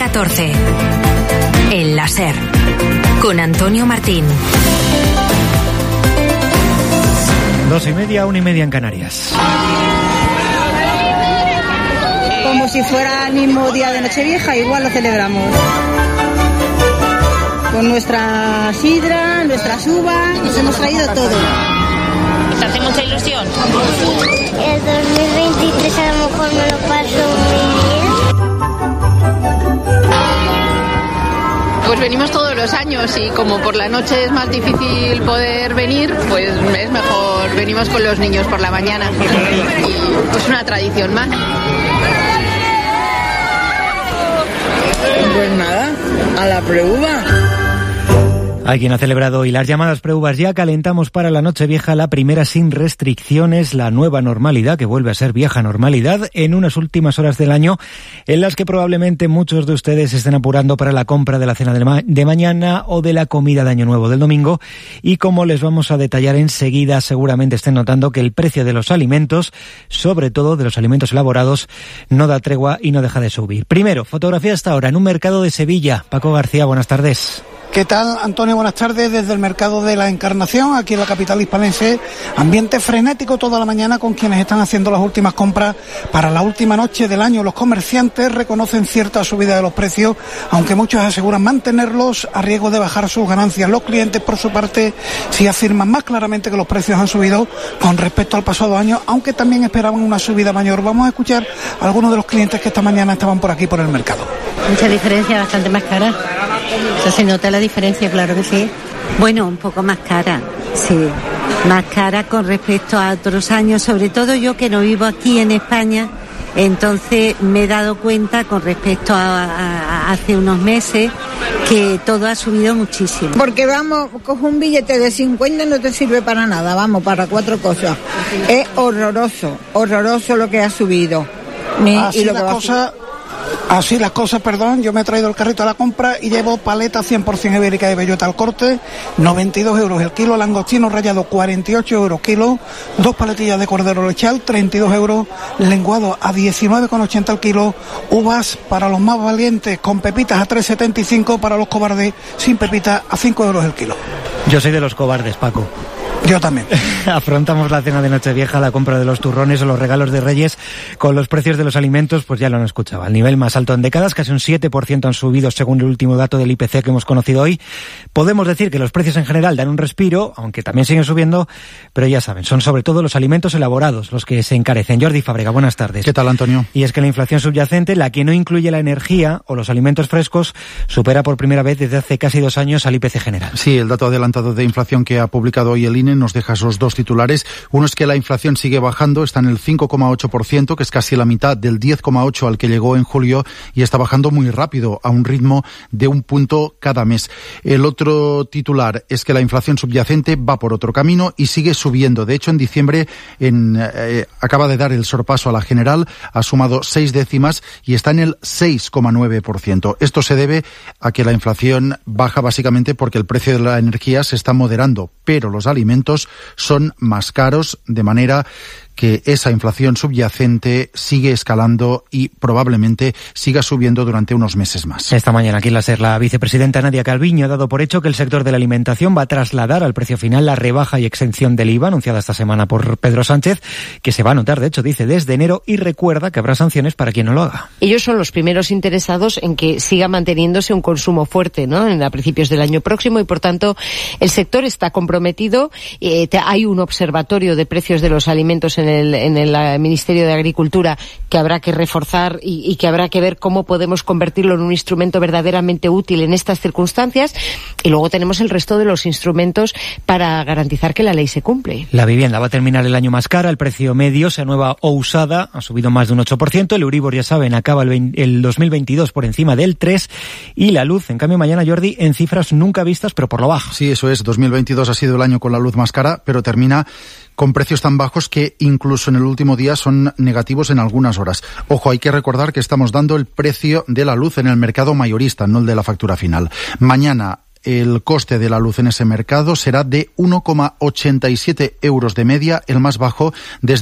14. El láser. Con Antonio Martín. 2:30, 1:30 en Canarias. Como si fuera el mismo día de Nochevieja, igual lo celebramos. Con nuestra sidra, nuestras uvas, nos hemos traído todo. ¿Te hace mucha ilusión? El 2023 a lo mejor me lo paso muy bien. Pues venimos todos los años y como por la noche es más difícil poder venir, pues es mejor, venimos con los niños por la mañana y pues una tradición más. Pues nada, a la preuva. Hay quien ha celebrado hoy las llamadas preuvas. Ya calentamos para la Nochevieja, la primera sin restricciones, la nueva normalidad, que vuelve a ser vieja normalidad, en unas últimas horas del año, en las que probablemente muchos de ustedes estén apurando para la compra de la cena de mañana o de la comida de Año Nuevo del domingo. Y como les vamos a detallar enseguida, seguramente estén notando que el precio de los alimentos, sobre todo de los alimentos elaborados, no da tregua y no deja de subir. Primero, fotografía hasta ahora en un mercado de Sevilla. Paco García, buenas tardes. ¿Qué tal, Antonio? Buenas tardes desde el mercado de la Encarnación, aquí en la capital hispalense. Ambiente frenético toda la mañana con quienes están haciendo las últimas compras para la última noche del año. Los comerciantes reconocen cierta subida de los precios, aunque muchos aseguran mantenerlos a riesgo de bajar sus ganancias. Los clientes, por su parte, sí afirman más claramente que los precios han subido con respecto al pasado año, aunque también esperaban una subida mayor. Vamos a escuchar a algunos de los clientes que esta mañana estaban por aquí por el mercado. Mucha diferencia, bastante más cara. O sea, se nota la diferencia, claro que sí. Bueno, un poco más cara, sí. Más cara con respecto a otros años, sobre todo yo que no vivo aquí en España, entonces me he dado cuenta con respecto a hace unos meses que todo ha subido muchísimo. Porque vamos, coge un billete de 50 y no te sirve para nada, vamos, para 4 cosas. Es horroroso lo que ha subido. Así las cosas, yo me he traído el carrito a la compra y llevo paleta 100% ibérica de bellota al corte, 92 euros el kilo, langostino rallado 48 euros kilo, 2 paletillas de cordero lechal, 32 euros, lenguado a 19,80 el kilo, uvas para los más valientes con pepitas a 3,75, para los cobardes sin pepitas a 5 euros el kilo. Yo soy de los cobardes, Paco. Yo también. Afrontamos la cena de Nochevieja, la compra de los turrones o los regalos de Reyes con los precios de los alimentos, pues ya lo han escuchado. Al nivel más alto en décadas, casi un 7% han subido según el último dato del IPC que hemos conocido hoy. Podemos decir que los precios en general dan un respiro, aunque también siguen subiendo, pero ya saben, son sobre todo los alimentos elaborados los que se encarecen. Jordi Fábrega, buenas tardes. ¿Qué tal, Antonio? Y es que la inflación subyacente, la que no incluye la energía o los alimentos frescos, supera por primera vez desde hace casi 2 años al IPC general. Sí, el dato adelantado de inflación que ha publicado hoy el INE nos deja esos dos titulares. Uno es que la inflación sigue bajando, está en el 5,8%, que es casi la mitad del 10,8% al que llegó en julio, y está bajando muy rápido, a un ritmo de 1 punto cada mes. El otro titular es que la inflación subyacente va por otro camino y sigue subiendo. De hecho, en diciembre acaba de dar el sorpaso a la general, ha sumado 6 décimas y está en el 6,9%. Esto se debe a que la inflación baja básicamente porque el precio de la energía se está moderando, pero los alimentos son más caros, de manera que esa inflación subyacente sigue escalando y probablemente siga subiendo durante unos meses más. Esta mañana aquí en la SER, la vicepresidenta Nadia Calviño ha dado por hecho que el sector de la alimentación va a trasladar al precio final la rebaja y exención del IVA anunciada esta semana por Pedro Sánchez, que se va a notar, de hecho, dice, desde enero, y recuerda que habrá sanciones para quien no lo haga. Ellos son los primeros interesados en que siga manteniéndose un consumo fuerte, ¿no?, a principios del año próximo, y por tanto el sector está comprometido. Hay un observatorio de precios de los alimentos en el Ministerio de Agricultura que habrá que reforzar y que habrá que ver cómo podemos convertirlo en un instrumento verdaderamente útil en estas circunstancias. Y luego tenemos el resto de los instrumentos para garantizar que la ley se cumple. La vivienda va a terminar el año más cara, el precio medio, sea nueva o usada, ha subido más de un 8%, el Euribor, ya saben, acaba el 2022 por encima del 3%, y la luz, en cambio, mañana, Jordi, en cifras nunca vistas, pero por lo bajo. Sí, eso es, 2022 ha sido el año con la luz más cara, pero termina con precios tan bajos que incluso en el último día son negativos en algunas horas. Ojo, hay que recordar que estamos dando el precio de la luz en el mercado mayorista, no el de la factura final. Mañana el coste de la luz en ese mercado será de 1,87 euros de media, el más bajo desde